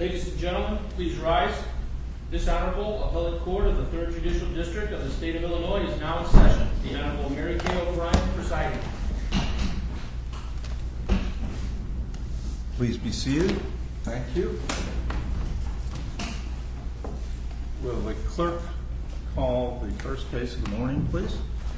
Ladies and gentlemen, please rise. This Honorable Appellate Court of the 3rd Judicial District of the State of Illinois is now in session. The Honorable Mary Kay O'Brien presiding. Please be seated. Thank you. Will the clerk call the first case of the morning, please?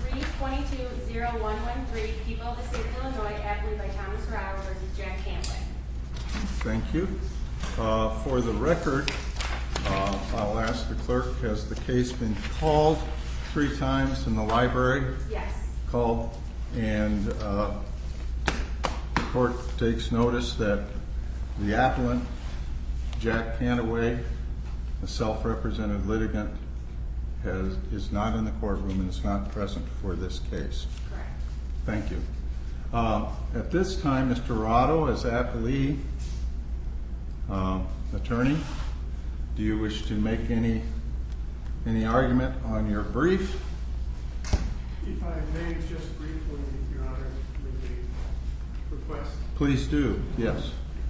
322-0113, People of the State of Illinois, appellate by Thomas Rauer v. Jack Cantway. Thank you. For the record, I'll ask the clerk, has the case been called 3 times in the library? Yes. Called, and the court takes notice that the appellant, Jack Cantway, a self-represented litigant, is not in the courtroom and is not present for this case. Correct. Thank you. At this time, Mr. Rado, as appellee attorney, do you wish to make any argument on your brief? If I may, just briefly, Your Honor, with the request. Please do, yes.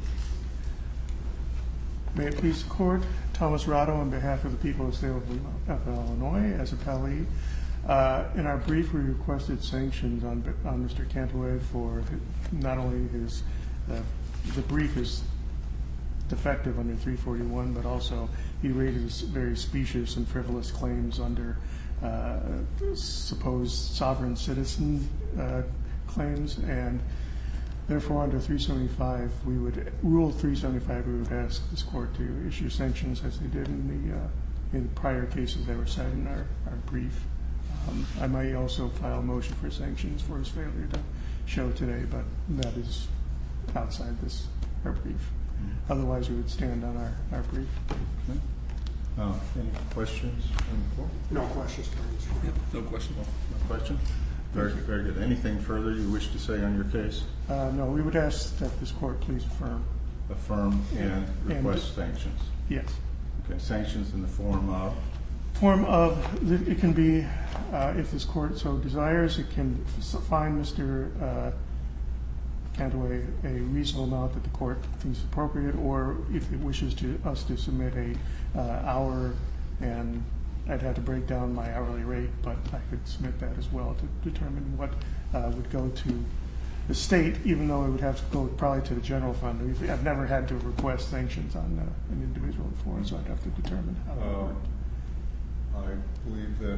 May it please the Court, Thomas Rado on behalf of the people of the State of Illinois as appellee. In our brief, we requested sanctions on Mr. Cantway for not only the brief is defective under 341, but also he raises very specious and frivolous claims under supposed sovereign citizen claims, and therefore under 375, Rule 375, we would ask this court to issue sanctions as they did in the prior cases that were cited in our brief. I might also file a motion for sanctions for his failure to show today, but that is outside our brief. Otherwise, we would stand on our brief. Okay. Any questions from the court? No questions, please. Yep, no question. No question? Very good. Anything further you wish to say on your case? No, we would ask that this court please affirm. Affirm and request sanctions. Yes. Okay, sanctions in the form of? It can be, if this court so desires, it can find Mr. Cantway a reasonable amount that the court thinks appropriate, or if it wishes us to submit a hour, and I'd have to break down my hourly rate, but I could submit that as well to determine what would go to the state, even though it would have to go probably to the general fund. I've never had to request sanctions on an individual before, so I'd have to determine how that would work. I believe that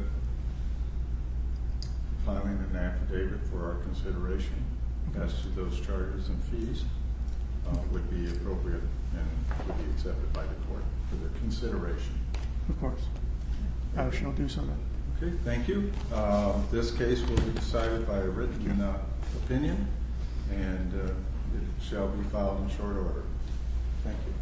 filing an affidavit for our consideration as to those charges and fees would be appropriate and would be accepted by the court for their consideration. Of course. I shall do so then. Okay, thank you. This case will be decided by a written opinion, and it shall be filed in short order. Thank you.